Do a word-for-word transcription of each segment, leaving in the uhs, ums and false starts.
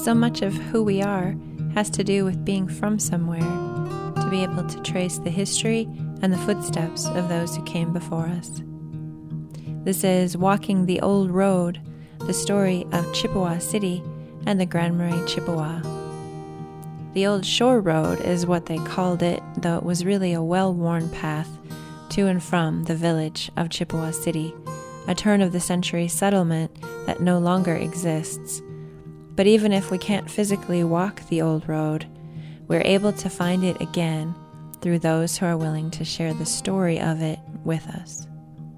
So much of who we are has to do with being from somewhere, to be able to trace the history and the footsteps of those who came before us. This is Walking the Old Road, the story of Chippewa City and the Grand Marais Chippewa. The Old Shore Road is what they called it, though it was really a well-worn path to and from the village of Chippewa City, a turn-of-the-century settlement that no longer exists. But even if we can't physically walk the old road, we're able to find it again through those who are willing to share the story of it with us.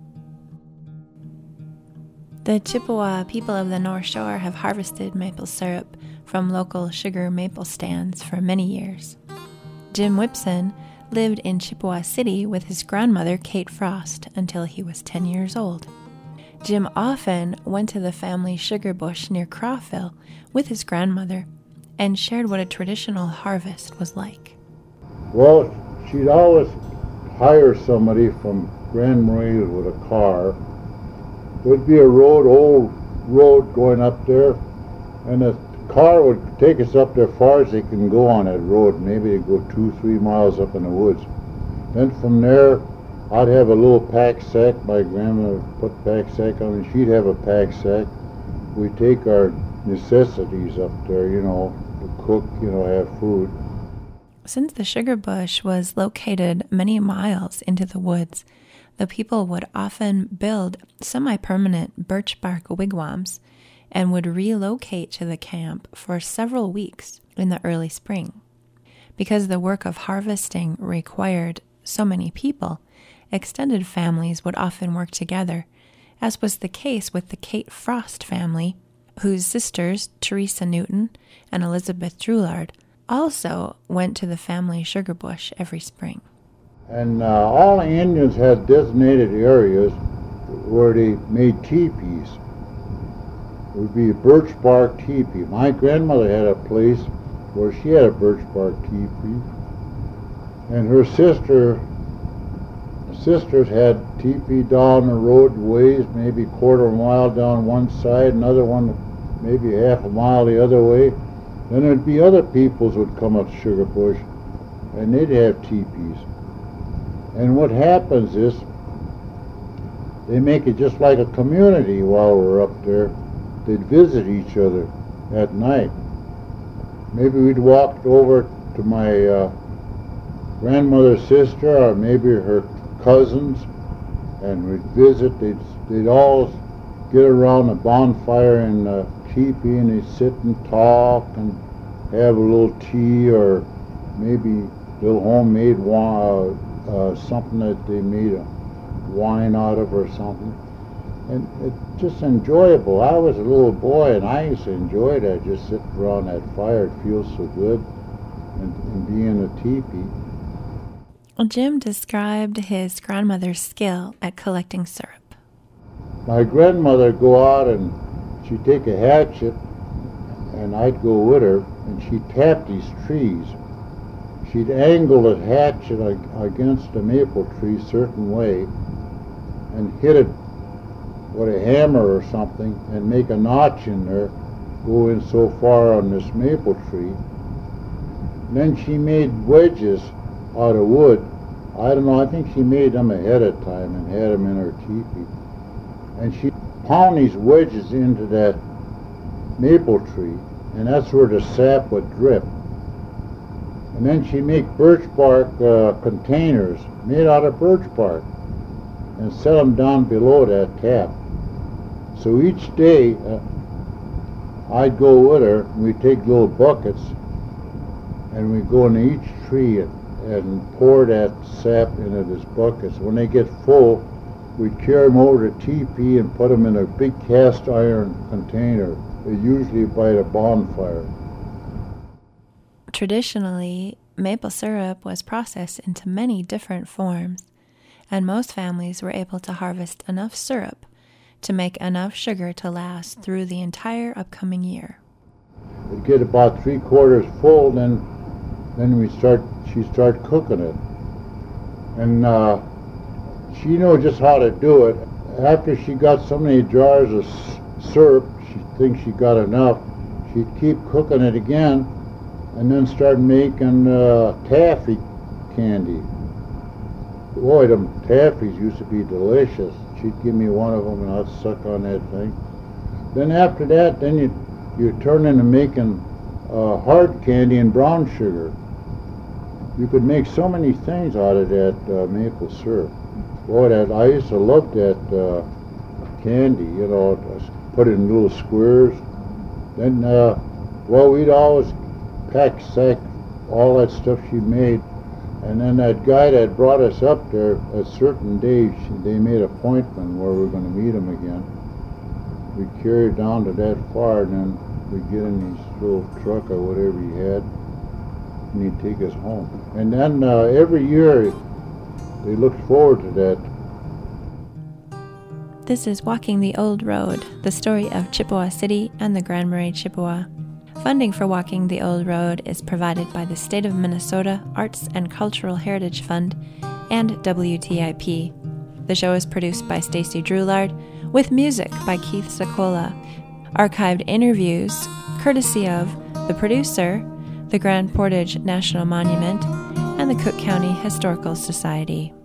The Chippewa people of the North Shore have harvested maple syrup from local sugar maple stands for many years. Jim Whipson lived in Chippewa City with his grandmother, Kate Frost, until he was ten years old. Jim often went to the family sugar bush near Crawford with his grandmother and shared what a traditional harvest was like. Well, she'd always hire somebody from Grand Marais with a car. There'd be a road, old road going up there, and the car would take us up there as far as they can go on that road. Maybe they'd go two, three miles up in the woods. Then from there, I'd have a little pack sack. My grandma would put pack sack on, and she'd have a pack sack. We'd take our necessities up there, you know, to cook, you know, have food. Since the sugar bush was located many miles into the woods, the people would often build semi-permanent birch bark wigwams and would relocate to the camp for several weeks in the early spring. Because the work of harvesting required so many people, extended families would often work together, as was the case with the Kate Frost family, whose sisters, Teresa Newton and Elizabeth Droulard, also went to the family sugar bush every spring. And uh, all the Indians had designated areas where they made teepees. It would be a birch bark teepee. My grandmother had a place where she had a birch bark teepee, and her sister, sisters had teepee down the road ways, maybe a quarter of a mile down one side, another one maybe half a mile the other way. Then there'd be other peoples would come up Sugar Bush, and they'd have teepees. And what happens is, they make it just like a community while we're up there. They'd visit each other at night. Maybe we'd walk over to my uh, grandmother's sister, or maybe her cousins, and we'd visit. They'd, they'd all get around a bonfire in the teepee, and they'd sit and talk and have a little tea, or maybe a little homemade wine, uh, something that they made a wine out of or something. And it's just enjoyable. I was a little boy, and I used to enjoy that, just sitting around that fire. It feels so good, and, and being in a teepee. Well, Jim described his grandmother's skill at collecting syrup. My grandmother would go out, and she'd take a hatchet, and I'd go with her, and she'd tap these trees. She'd angle the hatchet against a maple tree a certain way, and hit it with a hammer or something, and make a notch in there, go in so far on this maple tree. And then she made wedges out of wood. I don't know, I think she made them ahead of time and had them in her teepee. And she pound these wedges into that maple tree, and that's where the sap would drip. And then she make birch bark uh, containers made out of birch bark and set them down below that tap. So each day uh, I'd go with her, and we'd take little buckets, and we'd go into each tree and, and pour that sap into this bucket. So when they get full, we'd carry them over to teepee and put them in a big cast iron container, usually by the bonfire. Traditionally, maple syrup was processed into many different forms, and most families were able to harvest enough syrup to make enough sugar to last through the entire upcoming year. We'd get about three quarters full, then then we start. She start cooking it, and uh, she knew just how to do it. After she got so many jars of s- syrup, she thinks she got enough. she'd keep cooking it again, and then start making uh, taffy candy. Boy, them taffies used to be delicious. She'd give me one of them, and I'd suck on that thing. Then after that, then you you turn into making uh, hard candy and brown sugar. You could make so many things out of that uh, maple syrup. Boy, that I used to love that uh, candy. You know, put it in little squares. Then, uh, well, we'd always pack sack all that stuff she made. And then that guy that brought us up there, a certain day, she, they made an appointment where we were going to meet him again. We carried down to that far, and then we'd get in his little truck or whatever he had, and he'd take us home. And then uh, every year, they looked forward to that. This is Walking the Old Road, the story of Chippewa City and the Grand Marais Chippewa. Funding for Walking the Old Road is provided by the State of Minnesota Arts and Cultural Heritage Fund and W T I P. The show is produced by Stacy Drulard, with music by Keith Sakola. Archived interviews, courtesy of the producer, the Grand Portage National Monument, and the Cook County Historical Society.